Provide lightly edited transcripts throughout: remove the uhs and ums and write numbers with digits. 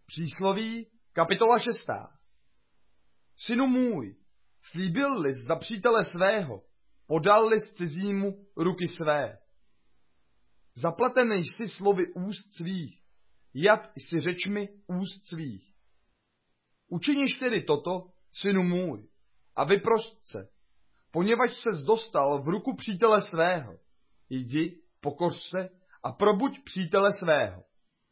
Přísloví, kapitola 6. Synu můj, slíbil-li za přítele svého, podal-li cizímu ruky své. Zaplatený jsi slovy úst svých, jad jsi řečmi úst svých. Učiniš tedy toto, synu můj, a vyprost se, poněvadž ses dostal v ruku přítele svého. Jdi, pokoř se a probuď přítele svého.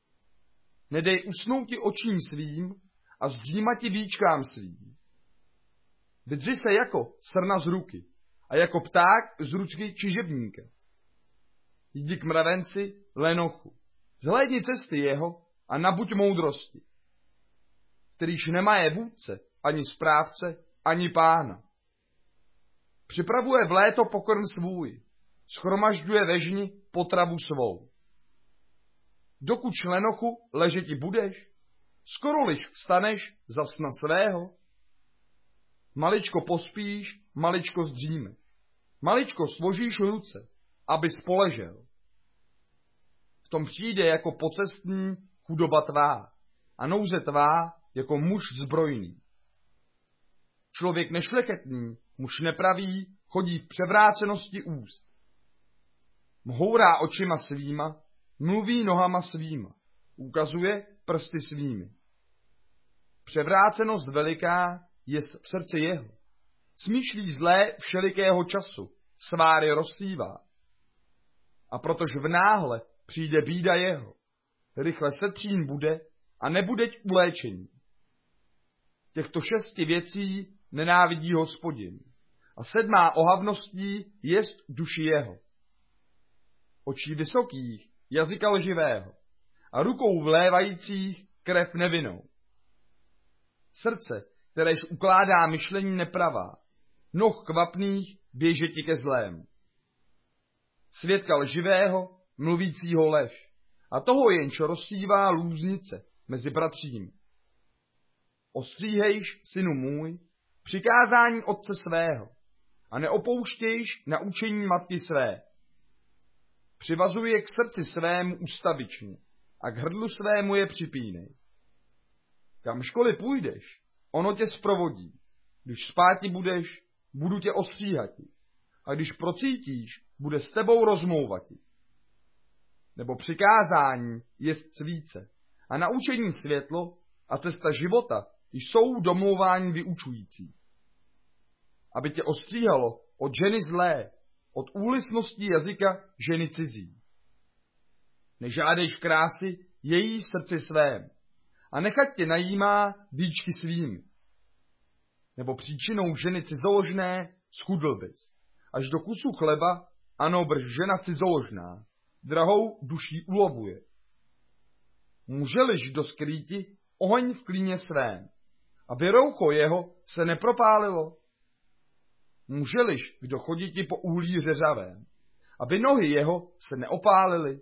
Nedej usnouti očím svým a zdřímati víčkám svým. Vydři se jako srna z ruky a jako pták z ručky čižebníka. Jdi k mravenci lenochu, zhlédni cesty jeho a nabuď moudrosti, kterýž nemá je vůdce, ani správce, ani pána. Připravuje v léto pokrm svůj, schromažďuje ve žni potravu svou. Dokud lenochu ležeti budeš, skoro-liž vstaneš za sna svého, maličko pospíš, maličko zdřímeš, maličko svožíš ruce, aby spoležel. V tom přijde jako pocestní chudoba tvá a nouze tvá jako muž zbrojný. Člověk nešlechetný, muž nepravý, chodí v převrácenosti úst. Mhourá očima svýma, mluví nohama svýma, ukazuje prsty svými. Převrácenost veliká jest v srdci jeho. Smýšlí zlé všelikého času, sváry rozsívá. A protože v náhle přijde bída jeho, rychle setřín bude a nebudeť uléčení. Těchto 6 věcí nenávidí Hospodin a 7 ohavností jest duši jeho. Očí vysokých, jazyka lživého a rukou vlévajících krev nevinnou. Srdce, kteréž ukládá myšlení nepravá, noh kvapných běžeti ke zlému. Svědka lživého, mluvícího lež, a toho jenž rozsívá lůznice mezi bratřími. Ostříhejš, synu můj, přikázání otce svého a neopouštějš naučení matky své. Přivazuj je k srdci svému ustavičně a k hrdlu svému je připínej. Kamškoliv půjdeš, ono tě sprovodí. Když spáti budeš, budu tě ostříhati. A když procítíš, bude s tebou rozmlouvati. Nebo přikázání jest svíce a naučení světlo a cesta života jsou domlouvání vyučující. Aby tě ostříhalo od ženy zlé, od úlisnosti jazyka ženy cizí. Nežádejš krásy její v srdci svém a nechat tě najímá víčky svými. Nebo příčinou ženy cizoložné schudl bys. Až do kusu chleba, ano, brž žena cizoložná, drahou duší ulovuje. Může-liž do skrýti oheň v klíně svém, aby roucho jeho se nepropálilo? Může-liž kdo choditi po uhlí řeřavém, aby nohy jeho se neopálily?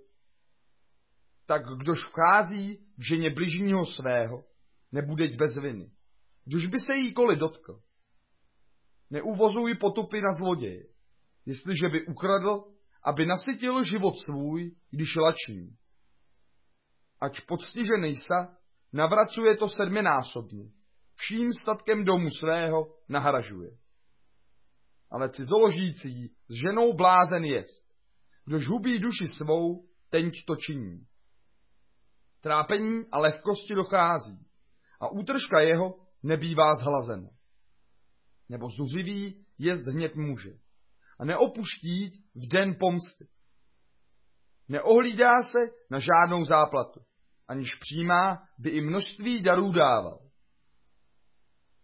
Tak kdož vchází k ženě bližního svého, nebudeť bez viny, kdož by se jíkoli dotkl. Neuvozuj potupy na zloděje, jestliže by ukradl, aby nasytil život svůj, když lační. Ač podstižený sa, navracuje to 7násobně, vším statkem domu svého nahražuje. Ale cizoložící s ženou blázen jest, kdož hubí duši svou, tenť to činí. Trápení a lehkosti dochází a útržka jeho nebývá zhlazena. Nebo zuřivý jest hněv muže a neopuští v den pomsty. Neohlídá se na žádnou záplatu, aniž přijímá, by i množství darů dával.